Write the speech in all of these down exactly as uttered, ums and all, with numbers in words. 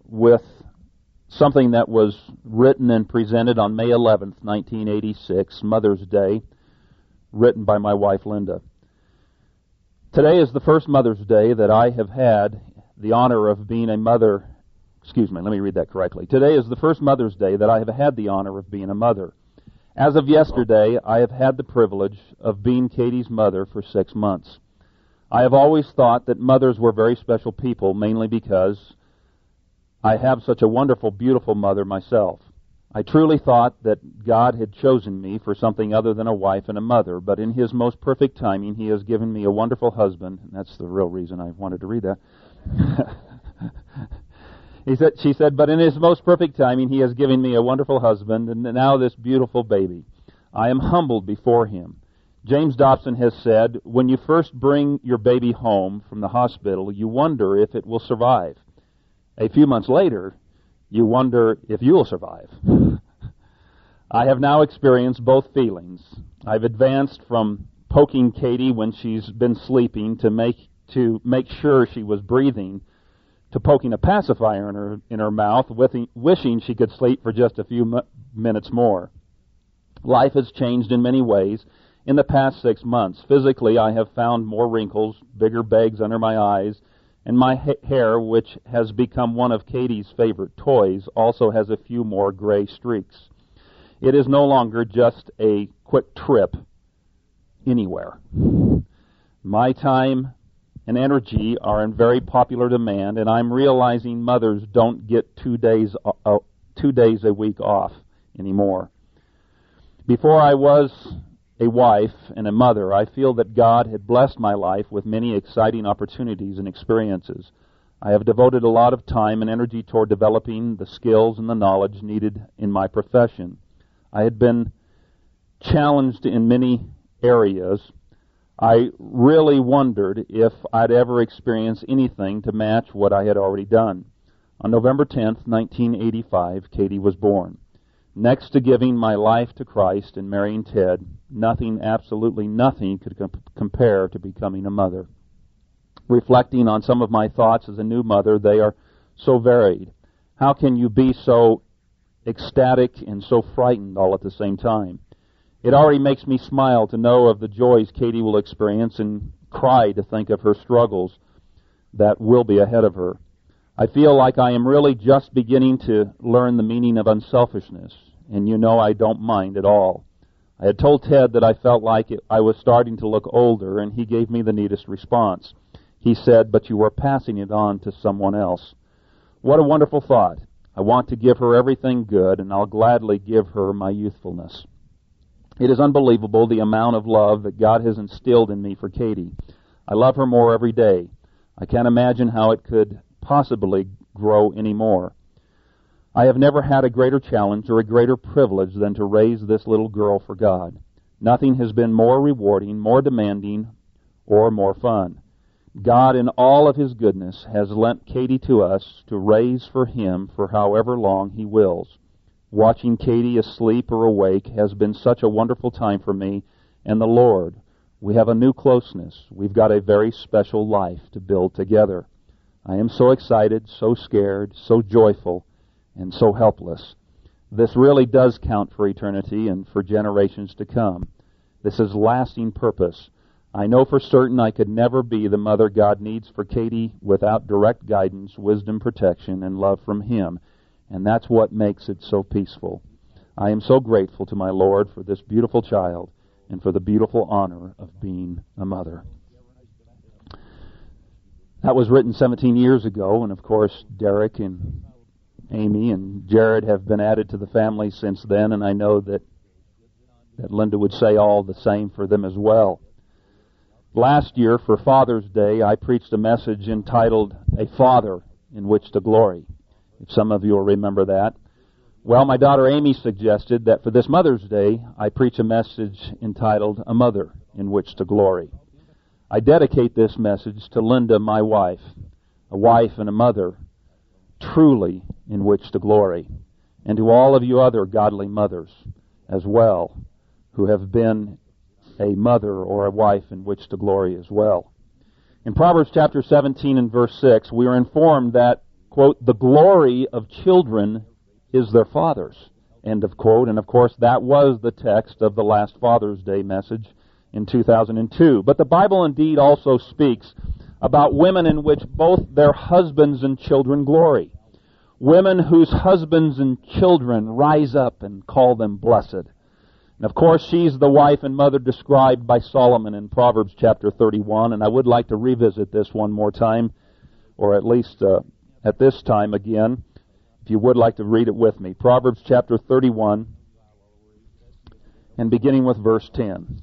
with something that was written and presented on May eleventh, nineteen eighty-six, Mother's Day, written by my wife, Linda. Today is the first Mother's Day that I have had the honor of being a mother. Excuse me, let me read that correctly. Today is the first Mother's Day that I have had the honor of being a mother. As of yesterday, I have had the privilege of being Katie's mother for six months. I have always thought that mothers were very special people, mainly because I have such a wonderful, beautiful mother myself. I truly thought that God had chosen me for something other than a wife and a mother, but in His most perfect timing, He has given me a wonderful husband. And that's the real reason I wanted to read that. he said, she said, but in His most perfect timing, He has given me a wonderful husband, and now this beautiful baby. I am humbled before Him. James Dobson has said, when you first bring your baby home from the hospital, you wonder if it will survive. A few months later, you wonder if you will survive. I have now experienced both feelings. I've advanced from poking Katie when she's been sleeping to make to make sure she was breathing, to poking a pacifier in her in her mouth, wishing she could sleep for just a few m- minutes more. Life has changed in many ways in the past six months. Physically, I have found more wrinkles, bigger bags under my eyes, and my ha- hair, which has become one of Katie's favorite toys, also has a few more gray streaks. It is no longer just a quick trip anywhere. My time and energy are in very popular demand, and I'm realizing mothers don't get two days uh, two days a week off anymore. Before I was a wife and a mother, I feel that God had blessed my life with many exciting opportunities and experiences. I have devoted a lot of time and energy toward developing the skills and the knowledge needed in my profession. I had been challenged in many areas. I really wondered if I'd ever experience anything to match what I had already done. On November tenth, nineteen eighty-five, Katie was born. Next to giving my life to Christ and marrying Ted, nothing, absolutely nothing, could comp- compare to becoming a mother. Reflecting on some of my thoughts as a new mother, they are so varied. How can you be so ecstatic and so frightened all at the same time? It already makes me smile to know of the joys Katie will experience and cry to think of her struggles that will be ahead of her. I feel like I am really just beginning to learn the meaning of unselfishness, and you know I don't mind at all. I had told Ted that I felt like it, I was starting to look older, and he gave me the neatest response. He said, but you are passing it on to someone else. What a wonderful thought. I want to give her everything good, and I'll gladly give her my youthfulness. It is unbelievable the amount of love that God has instilled in me for Katie. I love her more every day. I can't imagine how it could possibly grow any more. I have never had a greater challenge or a greater privilege than to raise this little girl for God. Nothing has been more rewarding, more demanding, or more fun. God, in all of His goodness, has lent Katie to us to raise for Him for however long He wills. Watching Katie asleep or awake has been such a wonderful time for me and the Lord. We have a new closeness. We've got a very special life to build together. I am so excited, so scared, so joyful, and so helpless. This really does count for eternity and for generations to come. This is lasting purpose. I know for certain I could never be the mother God needs for Katie without direct guidance, wisdom, protection, and love from Him. And that's what makes it so peaceful. I am so grateful to my Lord for this beautiful child and for the beautiful honor of being a mother. That was written seventeen years ago, and of course Derek and Amy and Jared have been added to the family since then, and I know that, that Linda would say all the same for them as well. Last year, for Father's Day, I preached a message entitled, A Father in Which to Glory. If some of you will remember that. Well, my daughter Amy suggested that for this Mother's Day, I preach a message entitled, A Mother in Which to Glory. I dedicate this message to Linda, my wife, a wife and a mother, truly in which to glory, and to all of you other godly mothers as well, who have been a mother or a wife in which to glory as well. In Proverbs chapter seventeen and verse six, we are informed that quote, "The glory of children is their fathers," end of quote. And of course, that was the text of the last Father's Day message in two thousand two. But the Bible indeed also speaks about women in which both their husbands and children glory. Women whose husbands and children rise up and call them blessed. And of course, she's the wife and mother described by Solomon in Proverbs chapter thirty-one. And I would like to revisit this one more time, or at least uh, at this time again, if you would like to read it with me. Proverbs chapter thirty-one, and beginning with verse ten.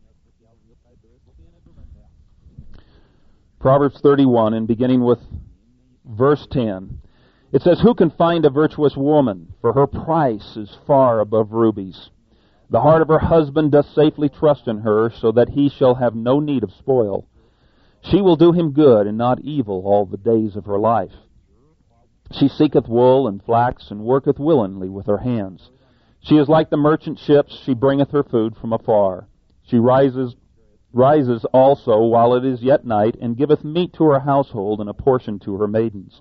Proverbs thirty-one, and beginning with verse ten. It says, "Who can find a virtuous woman? For her price is far above rubies. The heart of her husband doth safely trust in her, so that he shall have no need of spoil. She will do him good and not evil all the days of her life. She seeketh wool and flax, and worketh willingly with her hands. She is like the merchant ships, she bringeth her food from afar. She rises rises also while it is yet night, and giveth meat to her household, and a portion to her maidens.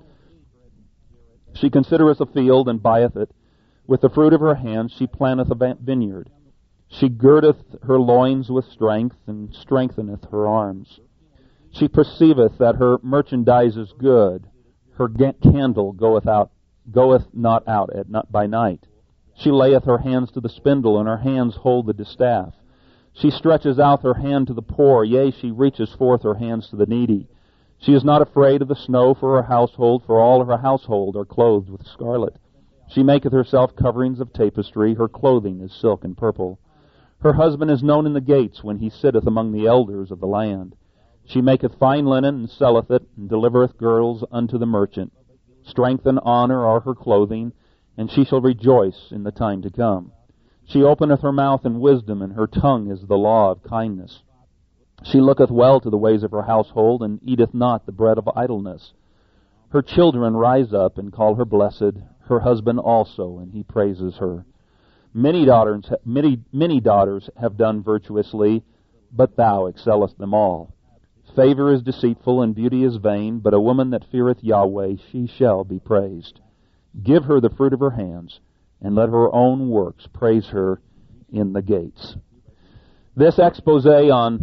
She considereth a field, and buyeth it. With the fruit of her hands she planteth a vineyard. She girdeth her loins with strength, and strengtheneth her arms. She perceiveth that her merchandise is good. Her candle goeth out, goeth not out at not by night. She layeth her hands to the spindle, and her hands hold the distaff. She stretches out her hand to the poor, yea, she reaches forth her hands to the needy. She is not afraid of the snow for her household, for all of her household are clothed with scarlet. She maketh herself coverings of tapestry, her clothing is silk and purple. Her husband is known in the gates when he sitteth among the elders of the land. She maketh fine linen, and selleth it, and delivereth girls unto the merchant. Strength and honor are her clothing, and she shall rejoice in the time to come. She openeth her mouth in wisdom, and her tongue is the law of kindness. She looketh well to the ways of her household, and eateth not the bread of idleness. Her children rise up and call her blessed, her husband also, and he praises her. Many daughters, many, many daughters have done virtuously, but thou excellest them all. Favor is deceitful, and beauty is vain, but a woman that feareth Yahweh, she shall be praised. Give her the fruit of her hands, and let her own works praise her in the gates." This expose on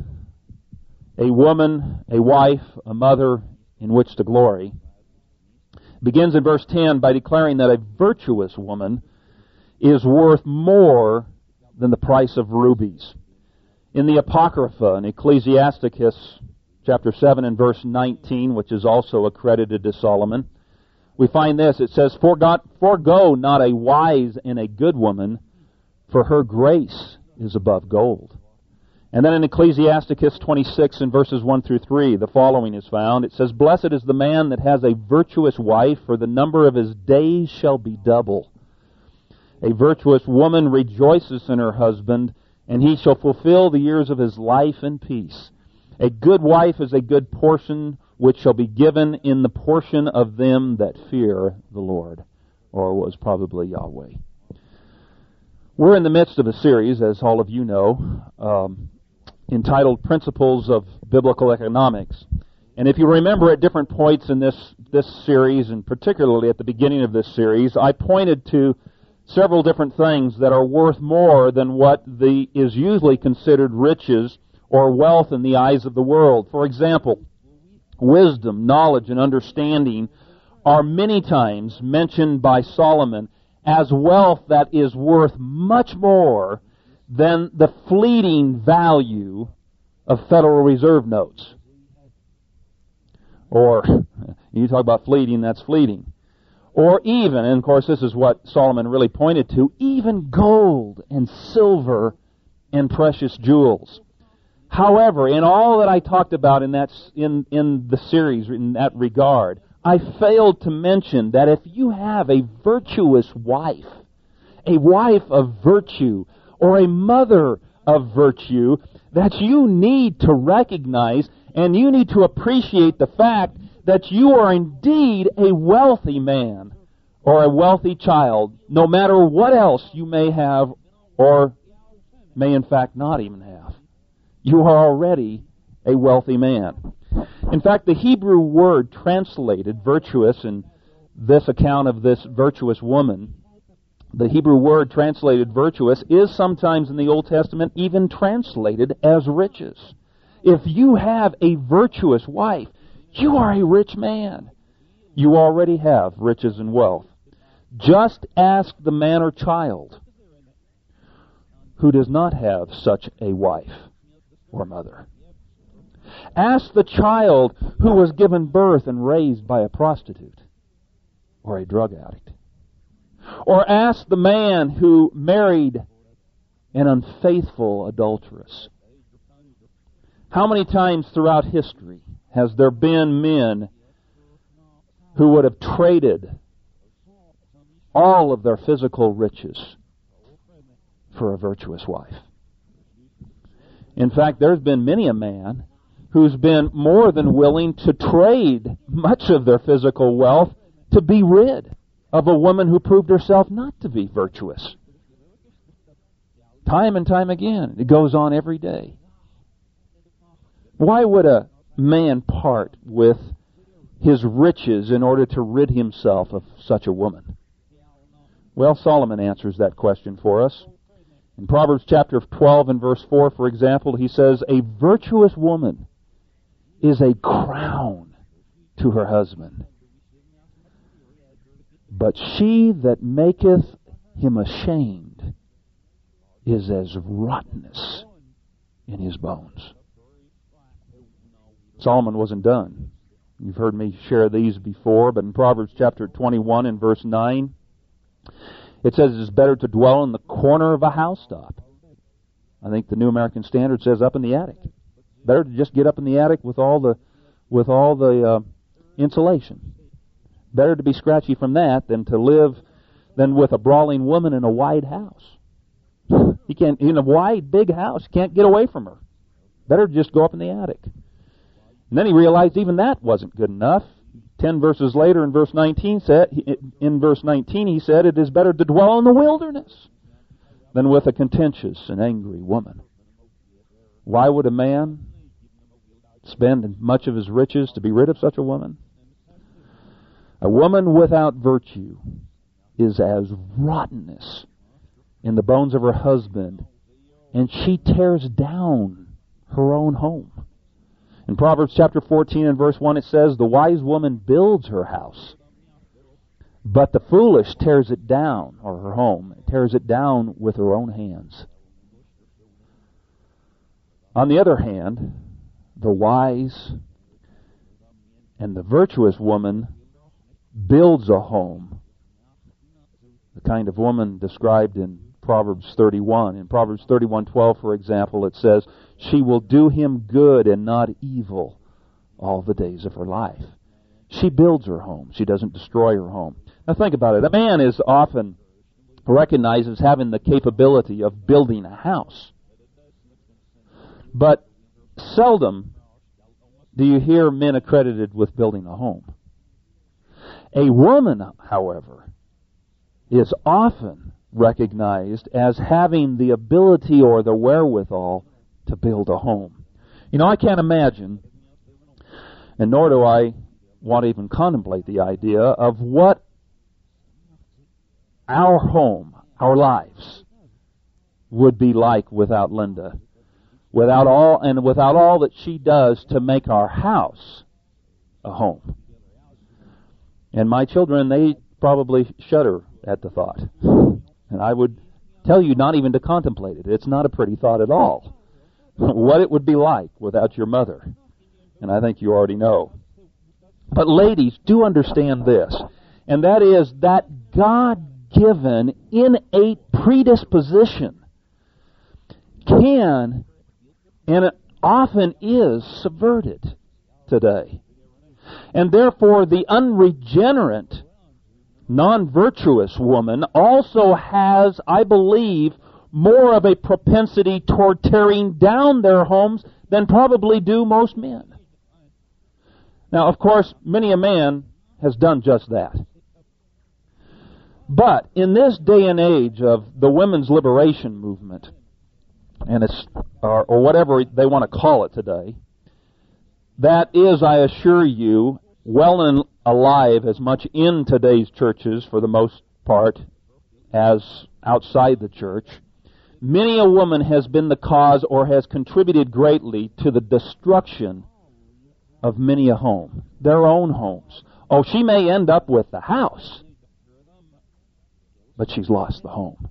a woman, a wife, a mother in which to glory begins in verse ten by declaring that a virtuous woman is worth more than the price of rubies. In the Apocrypha, in Ecclesiasticus chapter seven and verse nineteen, which is also accredited to Solomon, we find this. It says, "Forgo, forego not a wise and a good woman, for her grace is above gold." And then in Ecclesiasticus twenty-six and verses one through three, the following is found. It says, "Blessed is the man that has a virtuous wife, for the number of his days shall be double. A virtuous woman rejoices in her husband, and he shall fulfill the years of his life in peace. A good wife is a good portion, which shall be given in the portion of them that fear the Lord," or was probably Yahweh. We're in the midst of a series, as all of you know, um, entitled Principles of Biblical Economics. And if you remember at different points in this, this series, and particularly at the beginning of this series, I pointed to several different things that are worth more than what the is usually considered riches or wealth in the eyes of the world. For example, wisdom, knowledge, and understanding are many times mentioned by Solomon as wealth that is worth much more than the fleeting value of Federal Reserve notes. Or, you talk about fleeting, that's fleeting. Or even, and of course this is what Solomon really pointed to, even gold and silver and precious jewels. However, in all that I talked about in that in, in the series in that regard, I failed to mention that if you have a virtuous wife, a wife of virtue, or a mother of virtue, that you need to recognize and you need to appreciate the fact that you are indeed a wealthy man or a wealthy child, no matter what else you may have or may in fact not even have. You are already a wealthy man. In fact, the Hebrew word translated virtuous in this account of this virtuous woman, the Hebrew word translated virtuous is sometimes in the Old Testament even translated as riches. If you have a virtuous wife, you are a rich man. You already have riches and wealth. Just ask the man or child who does not have such a wife or mother. Ask the child who was given birth and raised by a prostitute or a drug addict. Or ask the man who married an unfaithful adulteress. How many times throughout history has there been men who would have traded all of their physical riches for a virtuous wife? In fact, there's been many a man who's been more than willing to trade much of their physical wealth to be rid of a woman who proved herself not to be virtuous. Time and time again. It goes on every day. Why would a man part with his riches in order to rid himself of such a woman? Well, Solomon answers that question for us. In Proverbs chapter twelve and verse four, for example, he says, "A virtuous woman is a crown to her husband, but she that maketh him ashamed is as rottenness in his bones." Solomon wasn't done. You've heard me share these before, but in Proverbs chapter twenty-one and verse nine, it says it's better to dwell in the corner of a housetop. I think the New American Standard says up in the attic. Better to just get up in the attic with all the with all the uh, insulation. Better to be scratchy from that than to live than with a brawling woman in a wide house. You can't in a wide, big house. You can't get away from her. Better to just go up in the attic. And then he realized even that wasn't good enough. Ten verses later, in verse nineteen, said in verse nineteen he said, "It is better to dwell in the wilderness than with a contentious and angry woman." Why would a man spend much of his riches to be rid of such a woman? A woman without virtue is as rottenness in the bones of her husband, and she tears down her own home. In Proverbs chapter fourteen and verse one it says, "The wise woman builds her house, but the foolish tears it down," or her home, tears it down with her own hands. On the other hand, the wise and the virtuous woman builds a home, the kind of woman described in Proverbs thirty-one. In Proverbs thirty-one twelve, for example, it says, "She will do him good and not evil all the days of her life." She builds her home. She doesn't destroy her home. Now think about it. A man is often recognized as having the capability of building a house. But seldom do you hear men accredited with building a home. A woman, however, is often recognized as having the ability or the wherewithal to build a home. You know, I can't imagine, and nor do I want to even contemplate the idea of what our home, our lives, would be like without Linda. Without all, and without all that she does to make our house a home. And my children, they probably shudder at the thought. And I would tell you not even to contemplate it. It's not a pretty thought at all. What it would be like without your mother. And I think you already know. But ladies, do understand this. And that is that God-given innate predisposition can, and it often is, subverted today. And therefore the unregenerate, non-virtuous woman also has, I believe, more of a propensity toward tearing down their homes than probably do most men. Now, of course, many a man has done just that. But in this day and age of the women's liberation movement, and it's or, or whatever they want to call it today, that is, I assure you, well and alive as much in today's churches for the most part as outside the church. Many a woman has been the cause or has contributed greatly to the destruction of many a home, their own homes. Oh, she may end up with the house, but she's lost the home.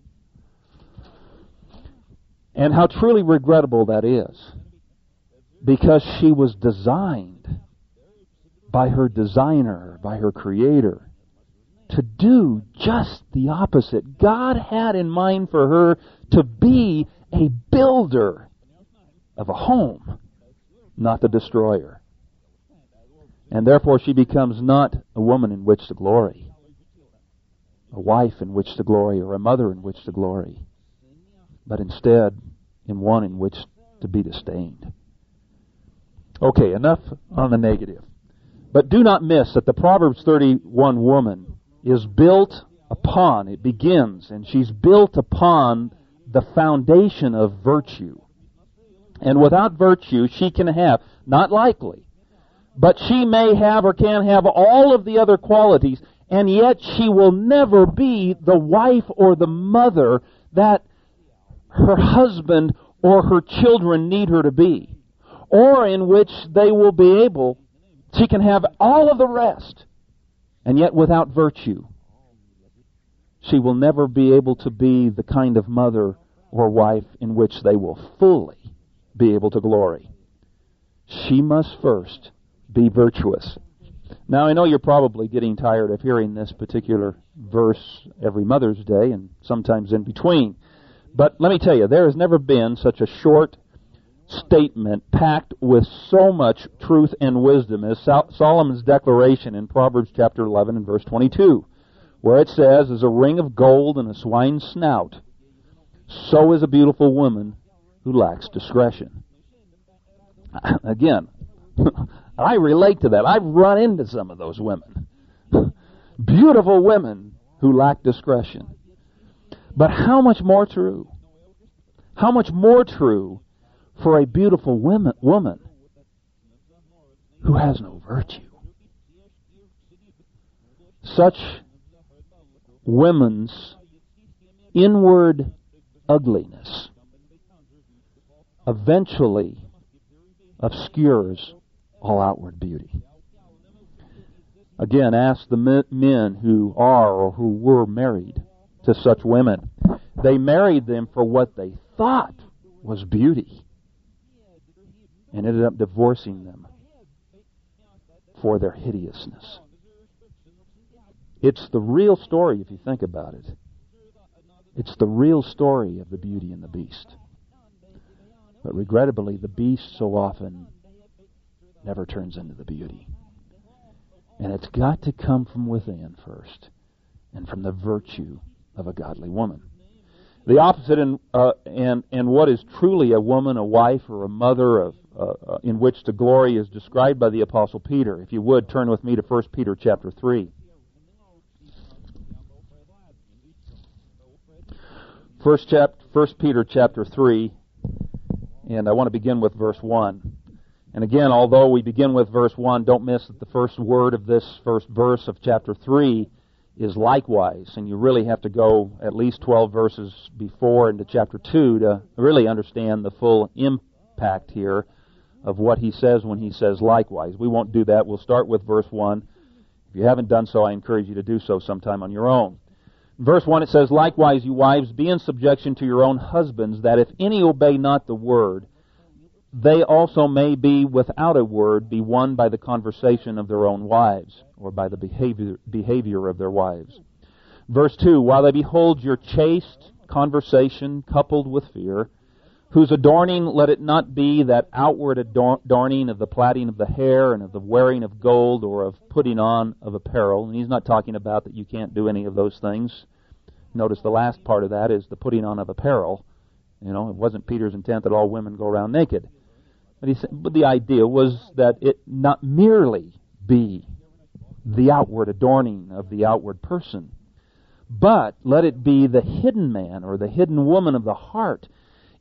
And how truly regrettable that is, because she was designed by her designer, by her creator, to do just the opposite. God had in mind for her to be a builder of a home, not the destroyer. And therefore she becomes not a woman in which to glory, a wife in which to glory, or a mother in which to glory, but instead in one in which to be disdained. Okay, enough on the negative. But do not miss that the Proverbs thirty-one woman is built upon, it begins, and she's built upon the foundation of virtue. And without virtue, she can have, not likely, but she may have or can have all of the other qualities, and yet she will never be the wife or the mother that her husband or her children need her to be, or in which they will be able, she can have all of the rest, and yet without virtue, she will never be able to be the kind of mother or wife in which they will fully be able to glory. She must first be virtuous. Now, I know you're probably getting tired of hearing this particular verse every Mother's Day and sometimes in between. But let me tell you, there has never been such a short statement packed with so much truth and wisdom as Sol- Solomon's declaration in Proverbs chapter eleven and verse twenty-two, where it says, "As a ring of gold in a swine's snout, so is a beautiful woman who lacks discretion." Again, I relate to that. I've run into some of those women. Beautiful women who lack discretion. But how much more true? How much more true for a beautiful women, woman who has no virtue? Such women's inward ugliness eventually obscures all outward beauty. Again, ask the men who are or who were married to such women. They married them for what they thought was beauty and ended up divorcing them for their hideousness. It's the real story if you think about it. It's the real story of the Beauty and the Beast. But regrettably, the beast so often never turns into the beauty. And it's got to come from within first, and from the virtue of a godly woman. The opposite in, uh, and, and what is truly a woman, a wife, or a mother of, uh, in which to glory is described by the Apostle Peter. If you would, turn with me to First Peter chapter three. First, chap- First Peter chapter three, and I want to begin with verse one. And again, although we begin with verse one, don't miss that the first word of this first verse of chapter three is likewise. And you really have to go at least twelve verses before into chapter two to really understand the full impact here of what he says when he says likewise. We won't do that. We'll start with verse one. If you haven't done so, I encourage you to do so sometime on your own. In verse one it says, "Likewise, you wives, be in subjection to your own husbands, that if any obey not the word, they also may be without a word, be won by the conversation of their own wives," or by the behavior, behavior of their wives. Verse two, "While they behold your chaste conversation coupled with fear, whose adorning let it not be that outward adorning of the plaiting of the hair and of the wearing of gold or of putting on of apparel." And he's not talking about that you can't do any of those things. Notice the last part of that is the putting on of apparel. You know, it wasn't Peter's intent that all women go around naked. But, he said, but the idea was that it not merely be the outward adorning of the outward person, but let it be the hidden man or the hidden woman of the heart,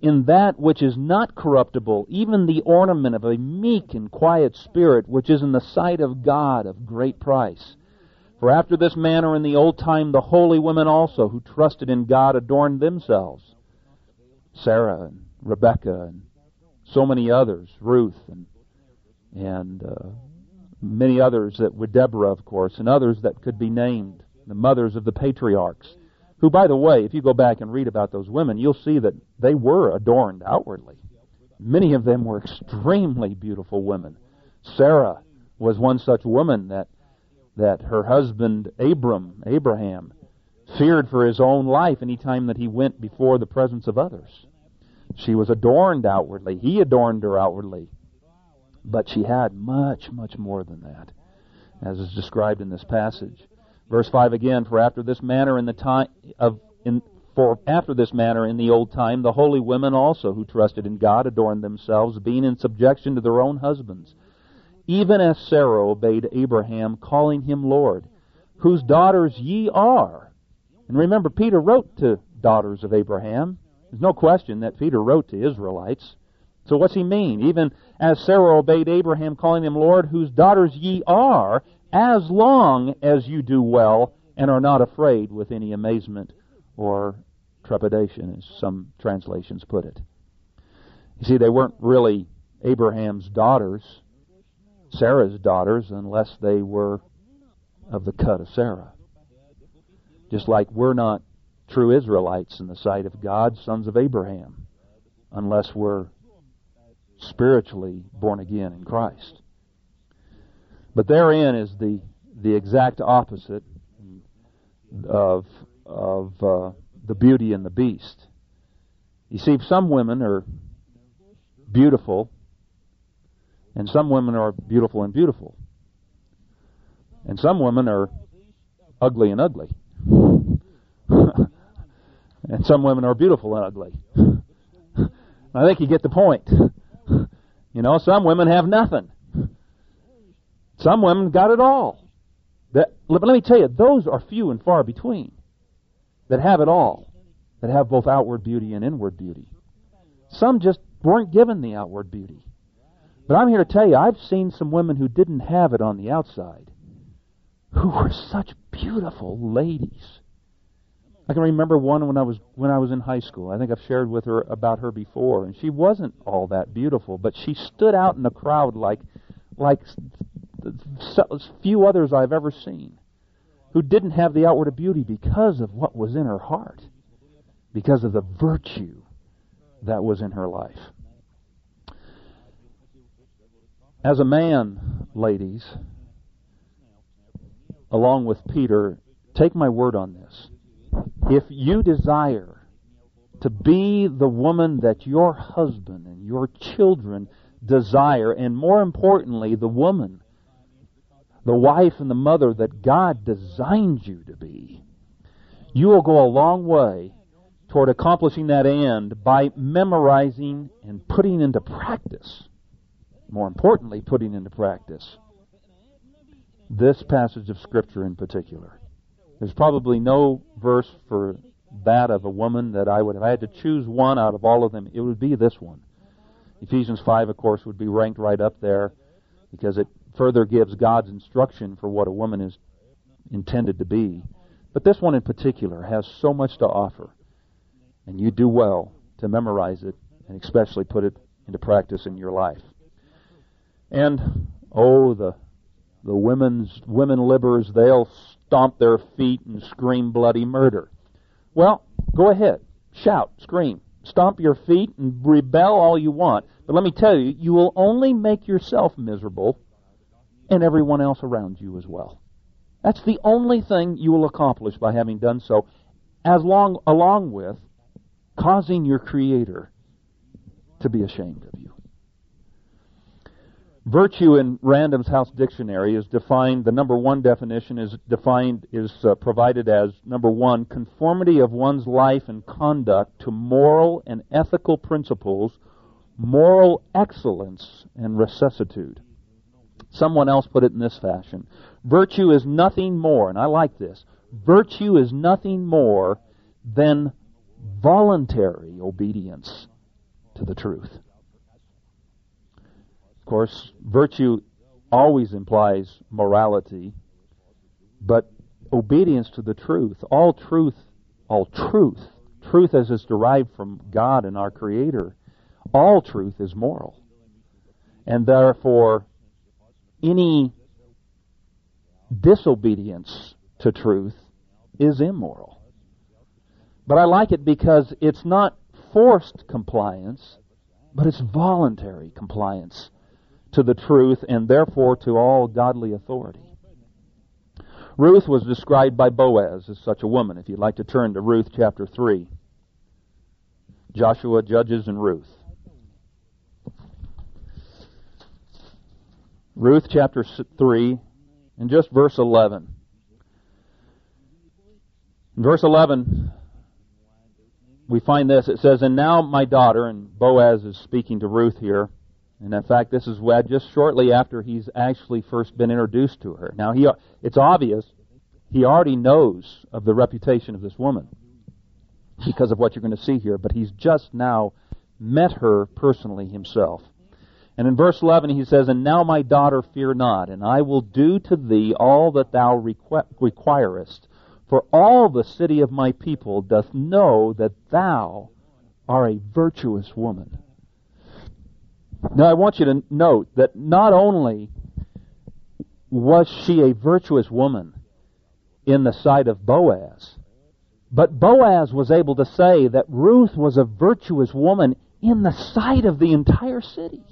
in that which is not corruptible, even the ornament of a meek and quiet spirit, which is in the sight of God of great price. For after this manner in the old time the holy women also, who trusted in God, adorned themselves. Sarah and Rebekah and so many others, Ruth and and uh, many others that were Deborah, of course, and others that could be named, the mothers of the patriarchs, who, by the way, if you go back and read about those women, you'll see that they were adorned outwardly. Many of them were extremely beautiful women. Sarah was one such woman that that her husband Abram, Abraham, feared for his own life any time that he went before the presence of others. She was adorned outwardly. He adorned her outwardly. But she had much, much more than that, as is described in this passage. Verse five again, for after this manner in the time of in for after this manner in the old time the holy women also who trusted in God adorned themselves, being in subjection to their own husbands, even as Sarah obeyed Abraham, calling him Lord, whose daughters ye are. And remember, Peter wrote to daughters of Abraham. There's no question that Peter wrote to Israelites. So what's he mean? Even as Sarah obeyed Abraham, calling him Lord, whose daughters ye are, as long as you do well and are not afraid with any amazement or trepidation, as some translations put it. You see, they weren't really Abraham's daughters, Sarah's daughters, unless they were of the cut of Sarah. Just like we're not true Israelites in the sight of God, sons of Abraham, unless we're spiritually born again in Christ. But therein is the the exact opposite of of uh, the beauty and the beast. You see, some women are beautiful, and some women are beautiful and beautiful, and some women are ugly and ugly, and some women are beautiful and ugly. I think you get the point. You know, some women have nothing. Some women got it all. That, but let me tell you, those are few and far between that have it all, that have both outward beauty and inward beauty. Some just weren't given the outward beauty. But I'm here to tell you, I've seen some women who didn't have it on the outside, who were such beautiful ladies. I can remember one when I was when I was in high school. I think I've shared with her about her before, and she wasn't all that beautiful, but she stood out in the crowd like like few others I've ever seen, who didn't have the outward beauty because of what was in her heart, because of the virtue that was in her life. As a man, ladies, along with Peter, take my word on this. If you desire to be the woman that your husband and your children desire, and more importantly, the woman, the wife and the mother that God designed you to be, you will go a long way toward accomplishing that end by memorizing and putting into practice, more importantly, putting into practice, this passage of Scripture in particular. There's probably no verse for that of a woman that I would, if I had to choose one out of all of them, it would be this one. Ephesians five, of course, would be ranked right up there because it further gives God's instruction for what a woman is intended to be. But this one in particular has so much to offer, and you do well to memorize it and especially put it into practice in your life. And, oh, the the women's women libbers, they'll stomp their feet and scream bloody murder. Well, go ahead. Shout, scream, stomp your feet and rebel all you want. But let me tell you, you will only make yourself miserable and everyone else around you as well. That's the only thing you will accomplish by having done so, as long along with causing your Creator to be ashamed of you. Virtue in Random's House Dictionary is defined, the number one definition is defined, is uh, provided as, number one, conformity of one's life and conduct to moral and ethical principles, moral excellence, and rectitude. Someone else put it in this fashion. Virtue is nothing more, and I like this, virtue is nothing more than voluntary obedience to the truth. Of course, virtue always implies morality, but obedience to the truth, all truth, all truth, truth as is derived from God and our Creator, all truth is moral. And therefore, any disobedience to truth is immoral. But I like it because it's not forced compliance, but it's voluntary compliance to the truth and therefore to all godly authority. Ruth was described by Boaz as such a woman. If you'd like to turn to Ruth chapter three. Joshua, Judges, and Ruth. Ruth chapter three, and just verse eleven. In verse eleven, we find this. It says, "And now my daughter," and Boaz is speaking to Ruth here. And in fact, this is just shortly after he's actually first been introduced to her. Now, he it's obvious he already knows of the reputation of this woman because of what you're going to see here, but he's just now met her personally himself. And in verse eleven he says, "And now my daughter, fear not, and I will do to thee all that thou requ- requirest. For all the city of my people doth know that thou art a virtuous woman." Now I want you to note that not only was she a virtuous woman in the sight of Boaz, but Boaz was able to say that Ruth was a virtuous woman in the sight of the entire city.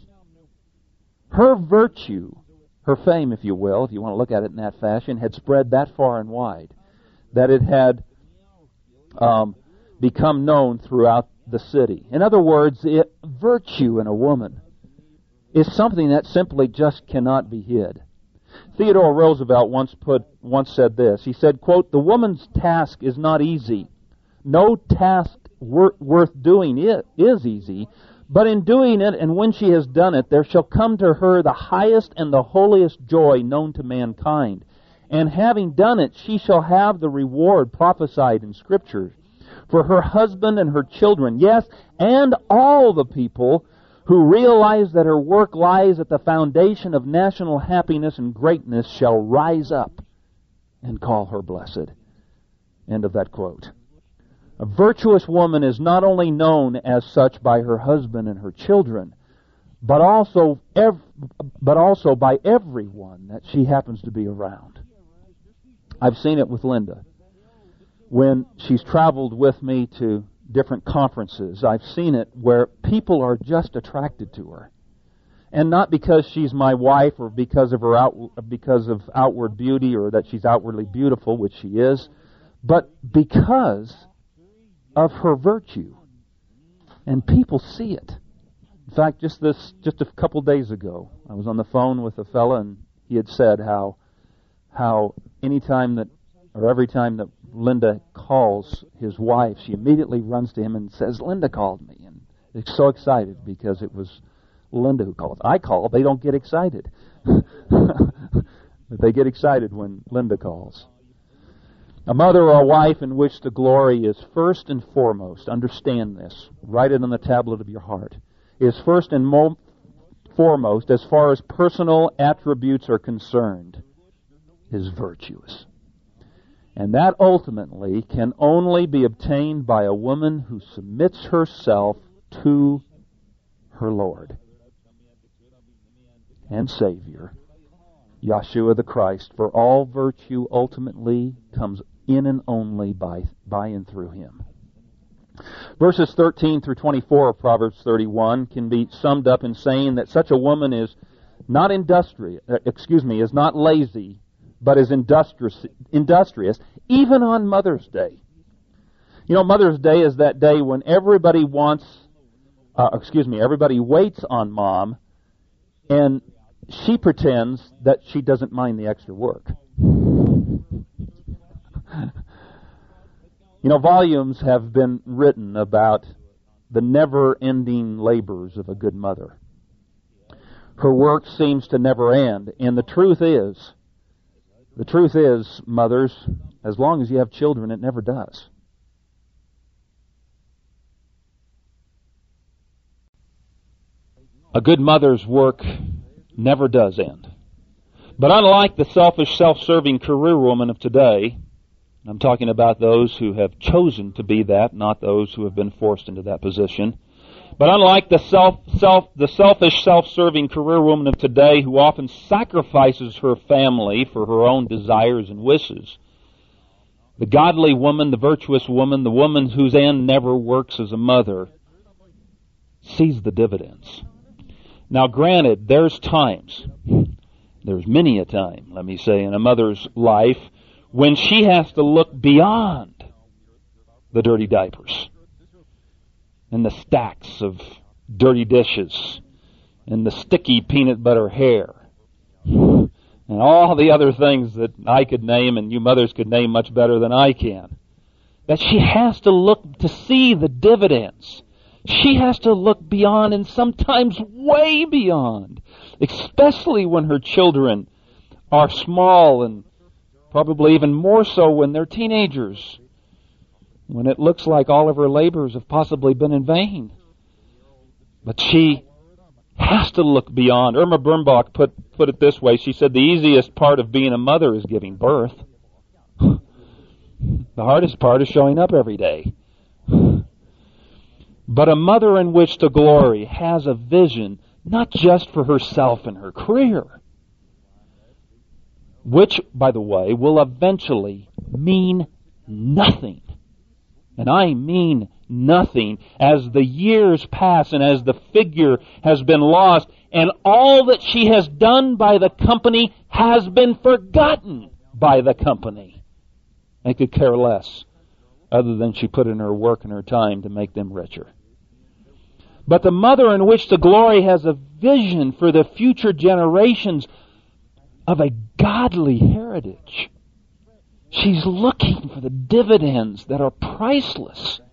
Her virtue, her fame, if you will, if you want to look at it in that fashion, had spread that far and wide that it had um, become known throughout the city. In other words, it, virtue in a woman is something that simply just cannot be hid. Theodore Roosevelt once put once said this. He said, quote, "The woman's task is not easy. No task wor- worth doing it is easy, but in doing it, and when she has done it, there shall come to her the highest and the holiest joy known to mankind. And having done it, she shall have the reward prophesied in Scripture for her husband and her children, yes, and all the people who realize that her work lies at the foundation of national happiness and greatness shall rise up and call her blessed." End of that quote. A virtuous woman is not only known as such by her husband and her children, but also ev- but also by everyone that she happens to be around. I've seen it with Linda. When she's traveled with me to different conferences, I've seen it where people are just attracted to her. And not because she's my wife or because of her out, because of outward beauty or that she's outwardly beautiful, which she is, but because of her virtue. And people see it. In fact, just this just a couple days ago, I was on the phone with a fella and he had said how how anytime that or every time that Linda calls his wife, she immediately runs to him and says, "Linda called me." And they're so excited because it was Linda who called. I call, they don't get excited. But they get excited when Linda calls. A mother or a wife in which the glory is first and foremost, understand this, write it on the tablet of your heart, is first and mo- foremost, as far as personal attributes are concerned, is virtuous. And that ultimately can only be obtained by a woman who submits herself to her Lord and Savior, Yeshua the Christ, for all virtue ultimately comes in and only by, by and through Him. Verses thirteen through twenty-four of Proverbs thirty-one can be summed up in saying that such a woman is not industrious, excuse me, is not lazy, but is industrious, industrious, even on Mother's Day. You know, Mother's Day is that day when everybody wants, uh, excuse me, everybody waits on Mom, and she pretends that she doesn't mind the extra work. You know, volumes have been written about the never-ending labors of a good mother. Her work seems to never end, and the truth is, The truth is, mothers, as long as you have children, it never does. A good mother's work never does end. But unlike the selfish, self-serving career woman of today, I'm talking about those who have chosen to be that, not those who have been forced into that position. But unlike the self, self, the selfish, self-serving career woman of today who often sacrifices her family for her own desires and wishes, the godly woman, the virtuous woman, the woman whose end never works as a mother, sees the dividends. Now granted, there's times, there's many a time, let me say, in a mother's life when she has to look beyond the dirty diapers and the stacks of dirty dishes and the sticky peanut butter hair and all the other things that I could name and you mothers could name much better than I can. That she has to look to see the dividends. She has to look beyond, and sometimes way beyond, especially when her children are small, and probably even more so when they're teenagers, when it looks like all of her labors have possibly been in vain. But she has to look beyond. Irma Birnbach put, put it this way. She said the easiest part of being a mother is giving birth. The hardest part is showing up every day. But a mother in which to glory has a vision, not just for herself and her career, which, by the way, will eventually mean nothing. And I mean nothing as the years pass and as the figure has been lost and all that she has done by the company has been forgotten by the company. They could care less other than she put in her work and her time to make them richer. But the mother in which the glory has a vision for the future generations of a godly heritage. She's looking for the dividends that are priceless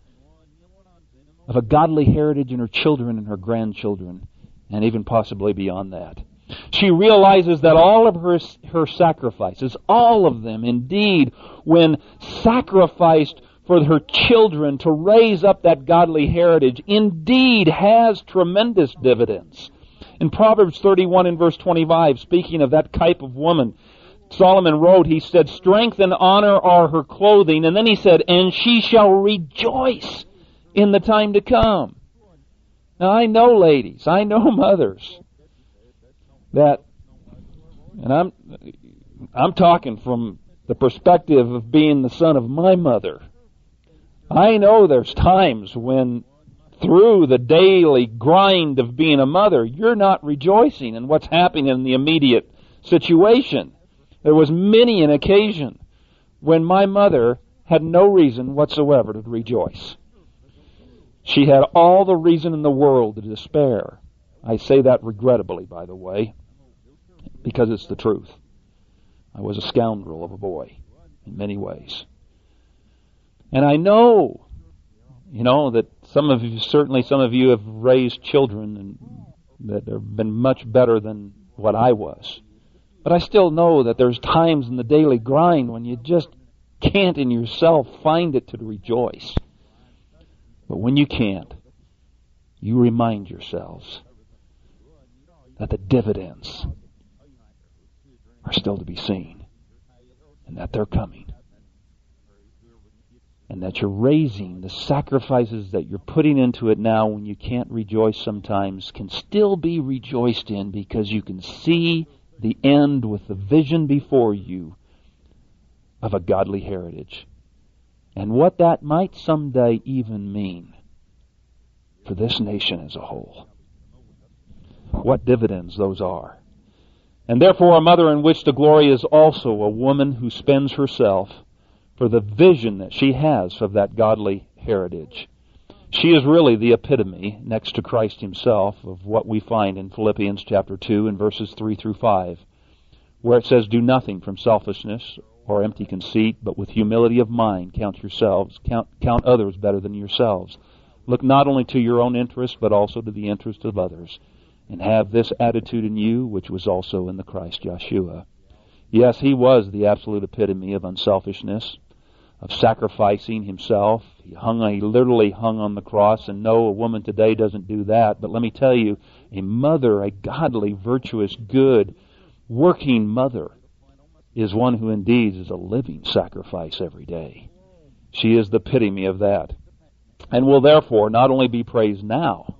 of a godly heritage in her children and her grandchildren, and even possibly beyond that. She realizes that all of her, her sacrifices, all of them indeed, when sacrificed for her children to raise up that godly heritage, indeed has tremendous dividends. In Proverbs thirty-one and verse twenty-five, speaking of that type of woman, Solomon wrote, he said, strength and honor are her clothing. And then he said, and she shall rejoice in the time to come. Now I know, ladies, I know mothers, that, and I'm, I'm talking from the perspective of being the son of my mother. I know there's times when through the daily grind of being a mother, you're not rejoicing in what's happening in the immediate situation. There was many an occasion when my mother had no reason whatsoever to rejoice. She had all the reason in the world to despair. I say that regrettably, by the way, because it's the truth. I was a scoundrel of a boy in many ways. And I know, you know, that some of you, certainly some of you have raised children and that have been much better than what I was. But I still know that there's times in the daily grind when you just can't in yourself find it to rejoice. But when you can't, you remind yourselves that the dividends are still to be seen and that they're coming. And that you're raising the sacrifices that you're putting into it now when you can't rejoice sometimes can still be rejoiced in because you can see the end with the vision before you of a godly heritage. And what that might someday even mean for this nation as a whole. What dividends those are. And therefore a mother in which to glory is also a woman who spends herself for the vision that she has of that godly heritage. She is really the epitome, next to Christ himself, of what we find in Philippians chapter two and verses three through five, where it says, do nothing from selfishness or empty conceit, but with humility of mind count yourselves, count, count others better than yourselves. Look not only to your own interest, but also to the interest of others. And have this attitude in you, which was also in the Christ Yeshua. Yes, he was the absolute epitome of unselfishness, of sacrificing himself. He hung, he literally hung on the cross, and no, a woman today doesn't do that. But let me tell you, A mother, a godly, virtuous, good, working mother, is one who indeed is a living sacrifice every day. She is the epitome of that, and will therefore not only be praised now,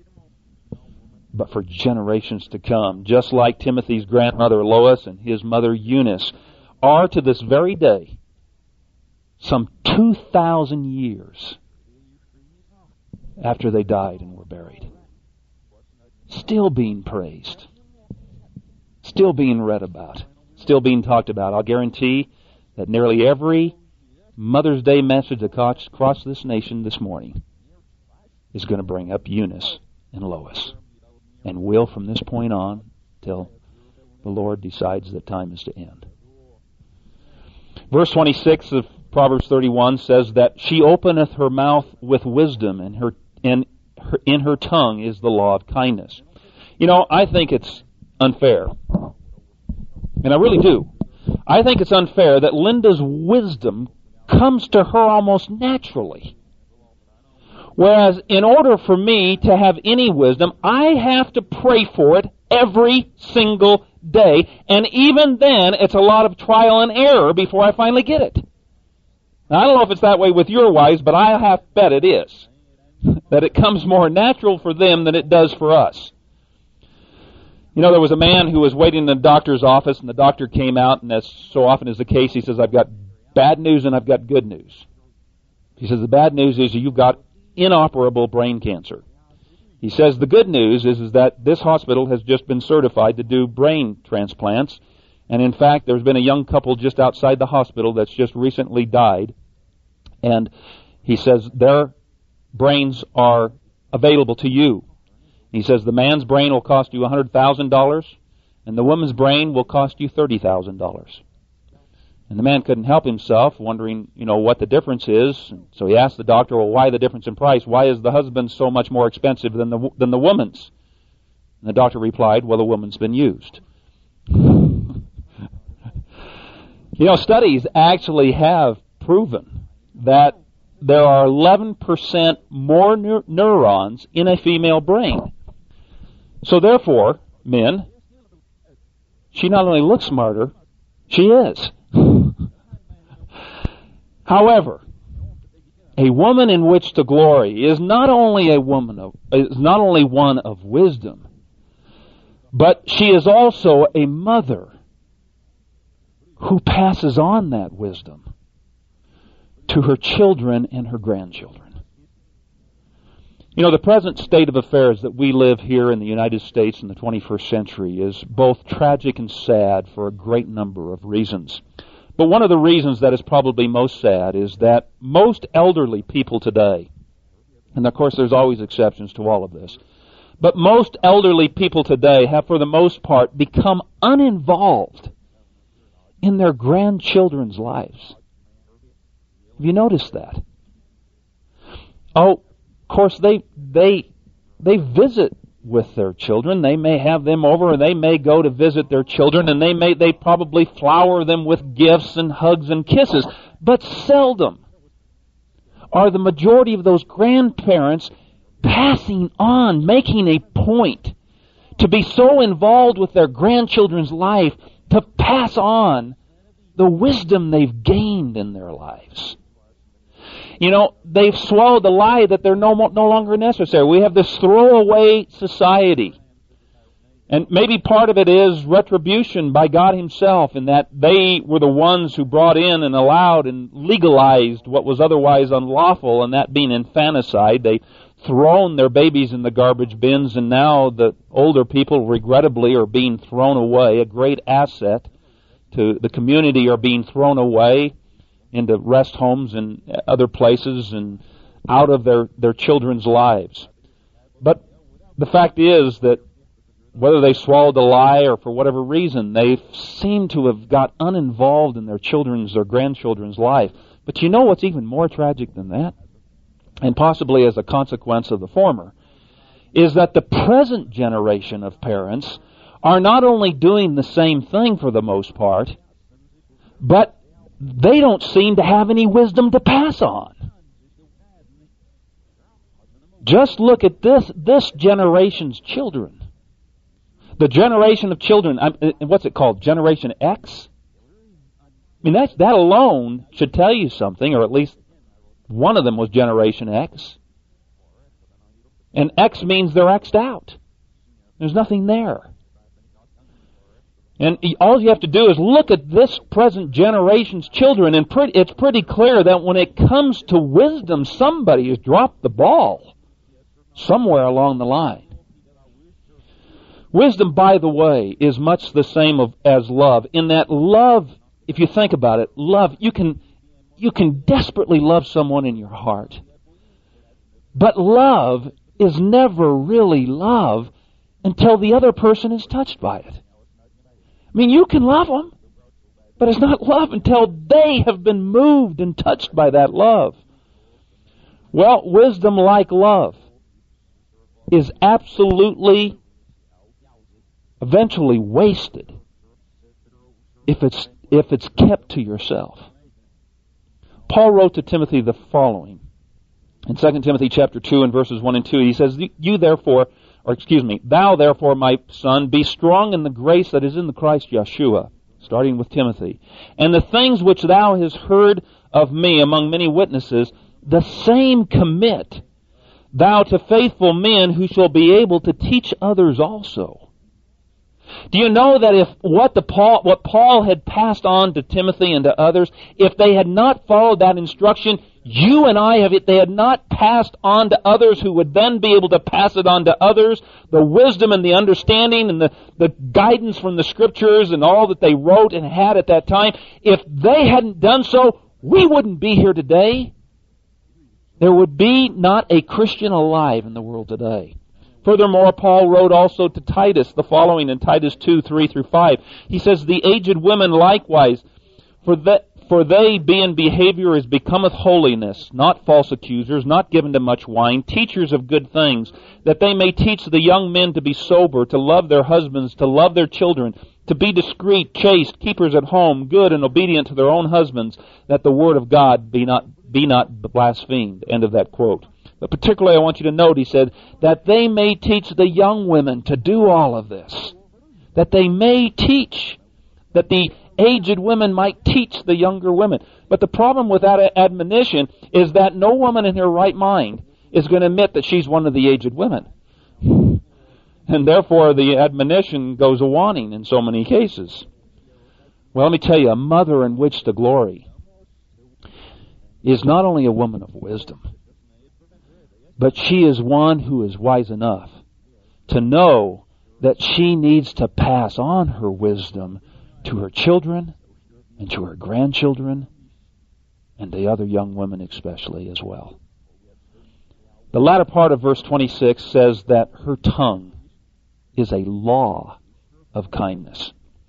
but for generations to come, just like Timothy's grandmother Lois and his mother Eunice are to this very day, some two thousand years after they died and were buried. Still being praised. Still being read about. Still being talked about. I'll guarantee that nearly every Mother's Day message across, across this nation this morning is going to bring up Eunice and Lois. And will from this point on till the Lord decides that time is to end. Verse twenty-six of Proverbs thirty-one says that she openeth her mouth with wisdom, and her and her, in her tongue is the law of kindness. You know, I think it's unfair. And I really do. I think it's unfair that Linda's wisdom comes to her almost naturally. Whereas in order for me to have any wisdom, I have to pray for it every single day. And even then, it's a lot of trial and error before I finally get it. Now, I don't know if it's that way with your wives, but I have bet it is. That it comes more natural for them than it does for us. You know, there was a man who was waiting in the doctor's office, and the doctor came out, and as so often is the case, he says, I've got bad news and I've got good news. He says, the bad news is you've got inoperable brain cancer. He says the good news is, is that this hospital has just been certified to do brain transplants. And in fact, there's been a young couple just outside the hospital that's just recently died. And he says their brains are available to you. He says the man's brain will cost you one hundred thousand dollars and the woman's brain will cost you thirty thousand dollars. And the man couldn't help himself, wondering, you know, what the difference is. So he asked the doctor, well, why the difference in price? Why is the husband's so much more expensive than the than the woman's? And the doctor replied, well, the woman's been used. You know, studies actually have proven that there are eleven percent more neur- neurons in a female brain. So therefore, men, she not only looks smarter, she is. However, a woman in which to glory is not only a woman of, is not only one of wisdom, but she is also a mother who passes on that wisdom to her children and her grandchildren. You know, the present state of affairs that we live here in the United States in the twenty-first century is both tragic and sad for a great number of reasons. But one of the reasons that is probably most sad is that most elderly people today, and of course there's always exceptions to all of this, but most elderly people today have for the most part become uninvolved in their grandchildren's lives. Have you noticed that? Oh, of course they they they visit with their children. They may have them over, and they may go to visit their children, and they may they probably flower them with gifts and hugs and kisses. But seldom are the majority of those grandparents passing on, making a point to be so involved with their grandchildren's life to pass on the wisdom they've gained in their lives. You know, they've swallowed the lie that they're no, no longer necessary. We have this throwaway society. And maybe part of it is retribution by God Himself, in that they were the ones who brought in and allowed and legalized what was otherwise unlawful, and that being infanticide. They've thrown their babies in the garbage bins, and now the older people, regrettably, are being thrown away. A great asset to the community are being thrown away into rest homes and other places and out of their, their children's lives. But the fact is that whether they swallowed the lie or for whatever reason, they seem to have got uninvolved in their children's or grandchildren's life. But you know what's even more tragic than that? And possibly as a consequence of the former, is that the present generation of parents are not only doing the same thing for the most part, but they don't seem to have any wisdom to pass on. Just look at this, this generation's children. The generation of children, what's it called? Generation X? I mean, that's, that alone should tell you something, or at least one of them was Generation X. And X means they're X'd out. There's nothing there. And all you have to do is look at this present generation's children, and pretty, it's pretty clear that when it comes to wisdom, somebody has dropped the ball somewhere along the line. Wisdom, by the way, is much the same of, as love, in that love, if you think about it, love, you can, you can desperately love someone in your heart. But love is never really love until the other person is touched by it. I mean, you can love them, but it's not love until they have been moved and touched by that love. Well, wisdom, like love, is absolutely, eventually wasted if it's if it's kept to yourself. Paul wrote to Timothy the following. In Second Timothy chapter two and verses one and two, he says, You therefore, or excuse me, thou therefore, my son, be strong in the grace that is in the Christ Yeshua, starting with Timothy. And the things which thou hast heard of me among many witnesses, the same commit thou to faithful men who shall be able to teach others also. Do you know that if what the Paul what Paul had passed on to Timothy and to others, if they had not followed that instruction, you and I have it, they had not passed on to others who would then be able to pass it on to others, the wisdom and the understanding and the, the guidance from the Scriptures and all that they wrote and had at that time, if they hadn't done so, we wouldn't be here today. There would be not a Christian alive in the world today. Furthermore, Paul wrote also to Titus the following in Titus two, three through five. He says, The aged women likewise, for that For they, being behavior as becometh holiness, not false accusers, not given to much wine, teachers of good things, that they may teach the young men to be sober, to love their husbands, to love their children, to be discreet, chaste, keepers at home, good and obedient to their own husbands, that the word of God be not be not blasphemed. End of that quote. But particularly I want you to note, he said, that they may teach the young women to do all of this. That they may teach, that the aged women might teach the younger women. But the problem with that admonition is that no woman in her right mind is going to admit that she's one of the aged women. And therefore the admonition goes a-wanting in so many cases. Well, let me tell you, a mother in which to glory is not only a woman of wisdom, but she is one who is wise enough to know that she needs to pass on her wisdom to her children and to her grandchildren and the other young women especially as well. The latter part of verse twenty-six says that her tongue is a law of kindness.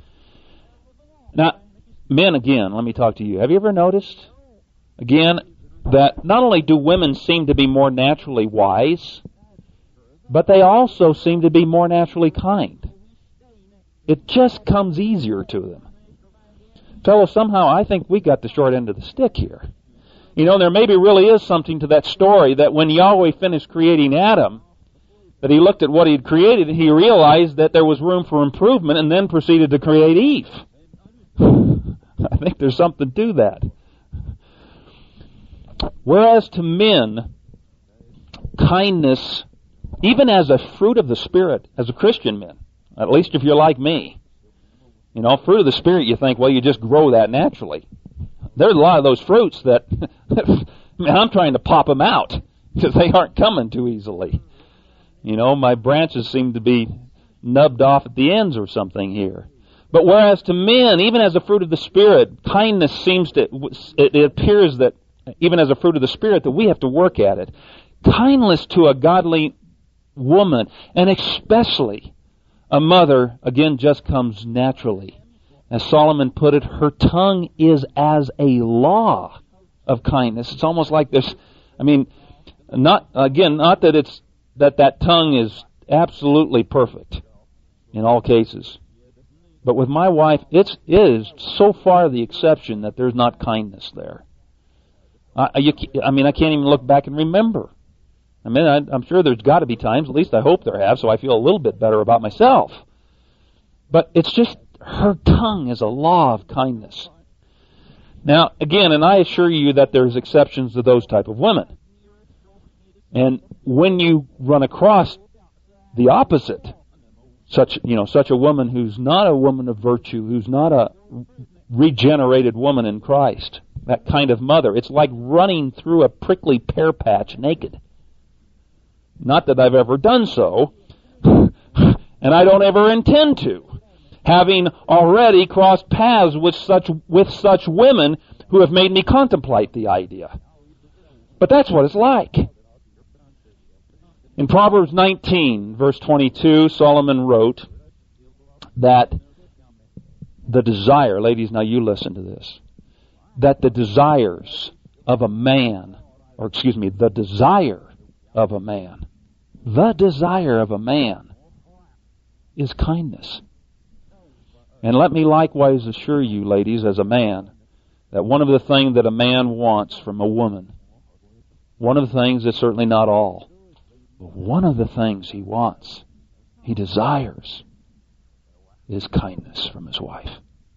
Now, men, again, let me talk to you. Have you ever noticed, again, that not only do women seem to be more naturally wise, but they also seem to be more naturally kind. It just comes easier to them. Fellow, somehow I think we got the short end of the stick here. You know, there maybe really is something to that story that when Yahweh finished creating Adam, that he looked at what he had created and he realized that there was room for improvement and then proceeded to create Eve. I think there's something to that. Whereas to men, kindness, even as a fruit of the Spirit, as a Christian man, at least if you're like me, you know, fruit of the Spirit, you think, well, you just grow that naturally. There's a lot of those fruits that, man, I'm trying to pop them out because they aren't coming too easily. You know, my branches seem to be nubbed off at the ends or something here. But whereas to men, even as a fruit of the Spirit, kindness seems to, it appears that even as a fruit of the Spirit, that we have to work at it. Kindness to a godly woman, and especially a mother, again, just comes naturally. As Solomon put it, her tongue is as a law of kindness. It's almost like this, I mean, not, again, not that it's, that that tongue is absolutely perfect in all cases. But with my wife, it's, it is so far the exception that there's not kindness there. I, you, I mean, I can't even look back and remember. I mean, I, I'm sure there's got to be times, at least I hope there have, so I feel a little bit better about myself. But it's just, her tongue is a law of kindness. Now, again, and I assure you that there's exceptions to those type of women. And when you run across the opposite, such, you know, such a woman who's not a woman of virtue, who's not a regenerated woman in Christ, that kind of mother, it's like running through a prickly pear patch naked. Not that I've ever done so, and I don't ever intend to, having already crossed paths with such with such women who have made me contemplate the idea. But that's what it's like. In Proverbs nineteen, verse twenty-two, Solomon wrote that the desire, ladies, now you listen to this, that the desires of a man, or excuse me, the desire of a man, the desire of a man is kindness. And let me likewise assure you, ladies, as a man, that one of the things that a man wants from a woman, one of the things is certainly not all, but one of the things he wants, he desires, is kindness from his wife.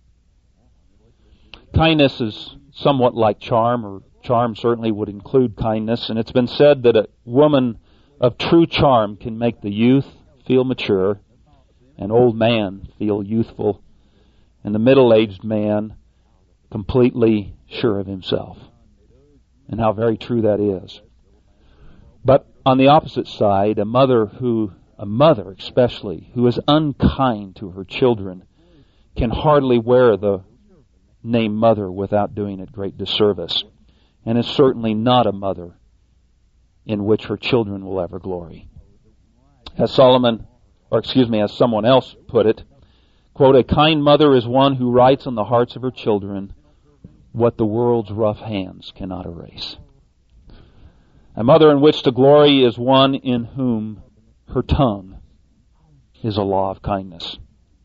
Kindness is somewhat like charm, or charm certainly would include kindness, and it's been said that a woman of true charm can make the youth feel mature, an old man feel youthful, and the middle-aged man completely sure of himself. And how very true that is. But on the opposite side, a mother who, a mother especially, who is unkind to her children can hardly wear the name mother without doing it great disservice, and is certainly not a mother in which her children will ever glory. As Solomon, or excuse me, as someone else put it, quote, a kind mother is one who writes on the hearts of her children what the world's rough hands cannot erase. A mother in which to glory is one in whom her tongue is a law of kindness.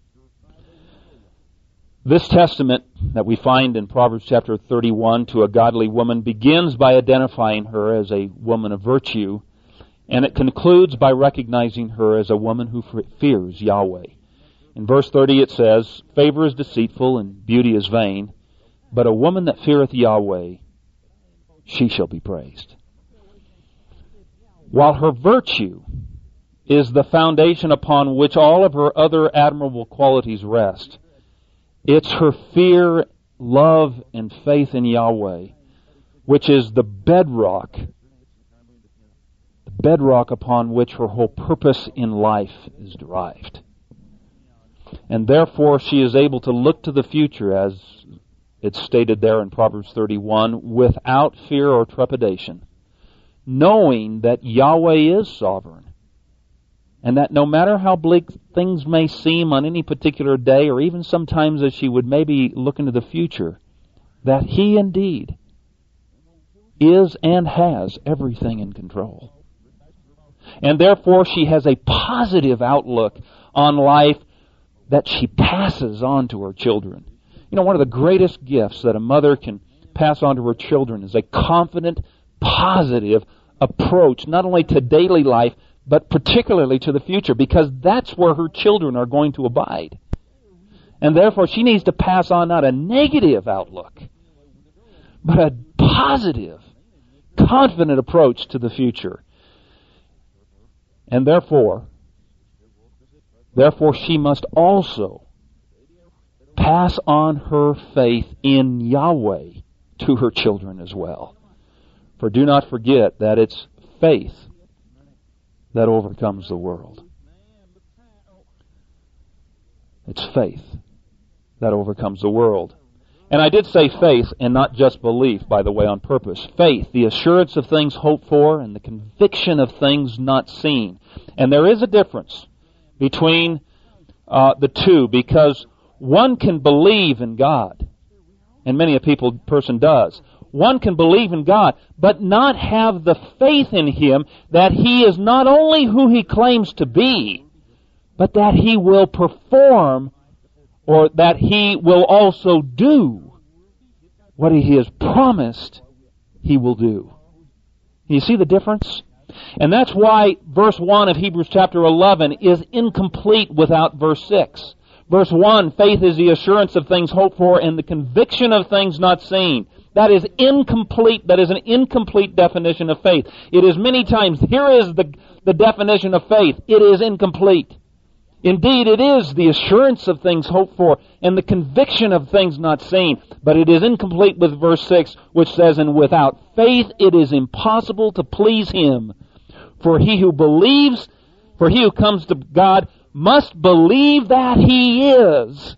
This testament that we find in Proverbs chapter thirty-one to a godly woman begins by identifying her as a woman of virtue, and it concludes by recognizing her as a woman who fears Yahweh. In verse thirty it says, favor is deceitful and beauty is vain, but a woman that feareth Yahweh, she shall be praised. While her virtue is the foundation upon which all of her other admirable qualities rest, it's her fear, love, and faith in Yahweh, which is the bedrock, the bedrock upon which her whole purpose in life is derived. And therefore she is able to look to the future, as it's stated there in Proverbs thirty-one, without fear or trepidation, knowing that Yahweh is sovereign, and that no matter how bleak things may seem on any particular day, or even sometimes as she would maybe look into the future, that He indeed is and has everything in control. And therefore she has a positive outlook on life that she passes on to her children. You know, one of the greatest gifts that a mother can pass on to her children is a confident, positive approach, not only to daily life, but particularly to the future, because that's where her children are going to abide. And therefore she needs to pass on not a negative outlook, but a positive, confident approach to the future. And therefore, therefore she must also pass on her faith in Yahweh to her children as well. For do not forget that it's faith that overcomes the world. It's faith that overcomes the world. And I did say faith and not just belief, by the way, on purpose. Faith, the assurance of things hoped for and the conviction of things not seen. And there is a difference between uh, the two, because one can believe in God, and many a people person does. One can believe in God, but not have the faith in Him that He is not only who He claims to be, but that He will perform, or that He will also do what He has promised He will do. You see the difference? And that's why verse one of Hebrews chapter eleven is incomplete without verse six. Verse one, faith is the assurance of things hoped for and the conviction of things not seen. That is incomplete. That is an incomplete definition of faith. It is many times, here is the, the definition of faith. It is incomplete. Indeed, it is the assurance of things hoped for and the conviction of things not seen. But it is incomplete with verse six, which says, and without faith it is impossible to please Him. For he who believes, for he who comes to God must believe that He is,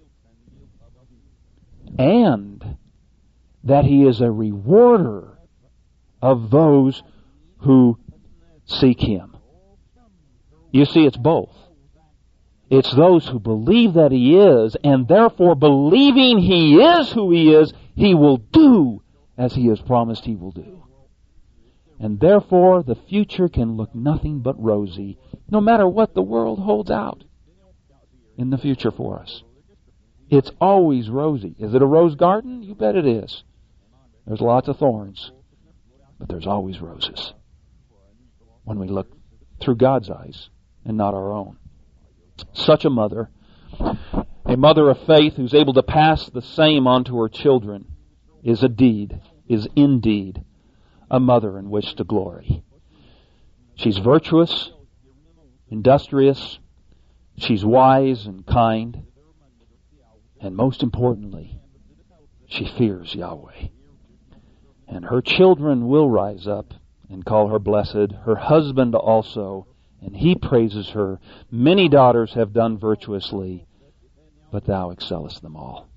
and that He is a rewarder of those who seek Him. You see, it's both. It's those who believe that He is, and therefore believing He is who He is, He will do as He has promised He will do. And therefore the future can look nothing but rosy, no matter what the world holds out in the future for us. It's always rosy. Is it a rose garden? You bet it is. There's lots of thorns, but there's always roses when we look through God's eyes and not our own. Such a mother, a mother of faith who's able to pass the same on to her children, is a deed, is indeed a mother in which to glory. She's virtuous, industrious, she's wise and kind, and most importantly, she fears Yahweh. And her children will rise up and call her blessed, her husband also, and he praises her. Many daughters have done virtuously, but thou excellest them all.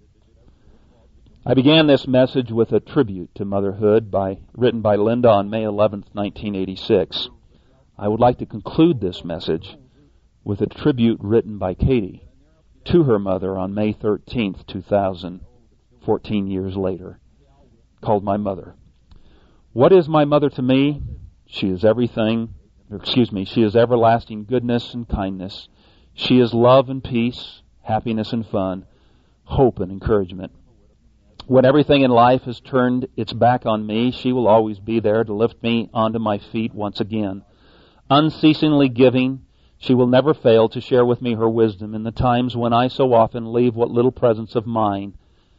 I began this message with a tribute to motherhood by, written by Linda on May eleventh, nineteen eighty-six. I would like to conclude this message with a tribute written by Katie to her mother on May thirteenth, two thousand, fourteen years later, called My Mother. What is my mother to me? She is everything, or excuse me, she is everlasting goodness and kindness. She is love and peace, happiness and fun, hope and encouragement. When everything in life has turned its back on me, she will always be there to lift me onto my feet once again. Unceasingly giving, she will never fail to share with me her wisdom in the times when I so often leave what little presence of mine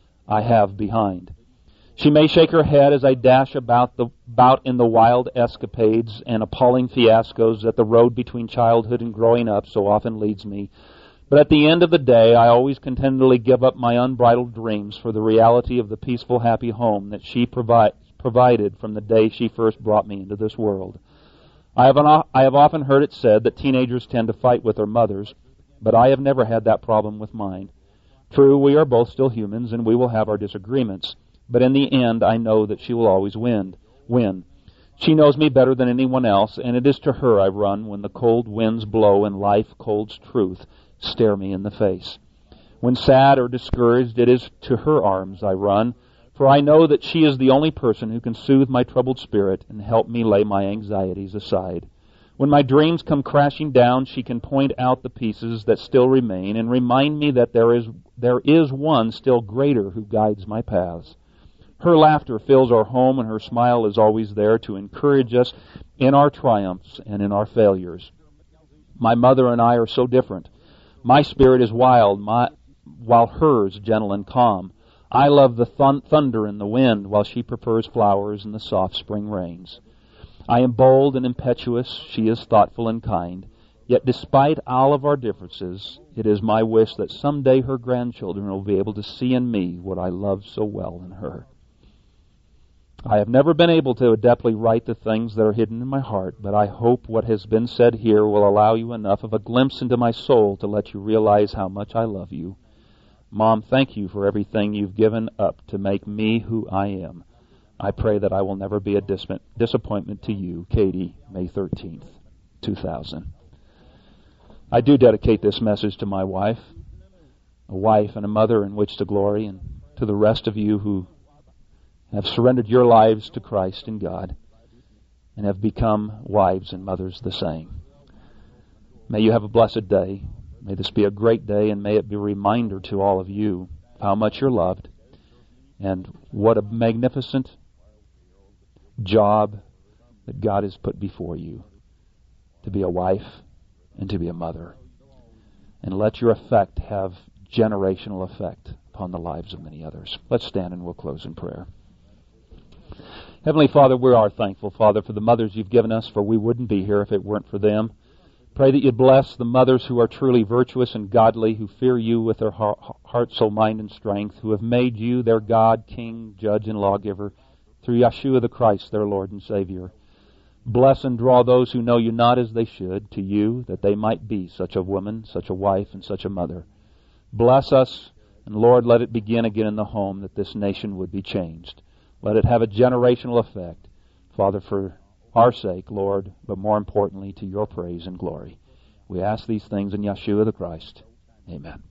I have behind. She may shake her head as I dash about the about in the wild escapades and appalling fiascos that the road between childhood and growing up so often leads me. But at the end of the day, I always contentedly give up my unbridled dreams for the reality of the peaceful, happy home that she provi- provided from the day she first brought me into this world. I have, an, I have often heard it said that teenagers tend to fight with their mothers, but I have never had that problem with mine. True, we are both still humans, and we will have our disagreements. But in the end, I know that she will always win. win. She knows me better than anyone else, and it is to her I run when the cold winds blow and life, cold's truth, stare me in the face. When sad or discouraged, it is to her arms I run, for I know that she is the only person who can soothe my troubled spirit and help me lay my anxieties aside. When my dreams come crashing down, she can point out the pieces that still remain and remind me that there is there is one still greater who guides my paths. Her laughter fills our home, and her smile is always there to encourage us in our triumphs and in our failures. My mother and I are so different. My spirit is wild, my, while hers gentle and calm. I love the thun- thunder and the wind, while she prefers flowers and the soft spring rains. I am bold and impetuous. She is thoughtful and kind. Yet despite all of our differences, it is my wish that someday her grandchildren will be able to see in me what I love so well in her. I have never been able to adeptly write the things that are hidden in my heart, but I hope what has been said here will allow you enough of a glimpse into my soul to let you realize how much I love you. Mom, thank you for everything you've given up to make me who I am. I pray that I will never be a dis- disappointment to you. Katie, May thirteenth, two thousand. I do dedicate this message to my wife, a wife and a mother in which to glory, and to the rest of you who have surrendered your lives to Christ and God and have become wives and mothers the same. May you have a blessed day. May this be a great day, and may it be a reminder to all of you of how much you're loved and what a magnificent job that God has put before you to be a wife and to be a mother. and let your effect have generational effect upon the lives of many others. Let's stand and we'll close in prayer. Heavenly Father, we are thankful, Father, for the mothers you've given us, for we wouldn't be here if it weren't for them. Pray that you bless the mothers who are truly virtuous and godly, who fear you with their heart, soul, mind, and strength, who have made you their God, King, Judge, and Lawgiver, through Yeshua the Christ, their Lord and Savior. Bless and draw those who know you not as they should to you, that they might be such a woman, such a wife, and such a mother. Bless us, and Lord, let it begin again in the home, that this nation would be changed. Let it have a generational effect, Father, for our sake, Lord, but more importantly, to your praise and glory. We ask these things in Yeshua the Christ. Amen.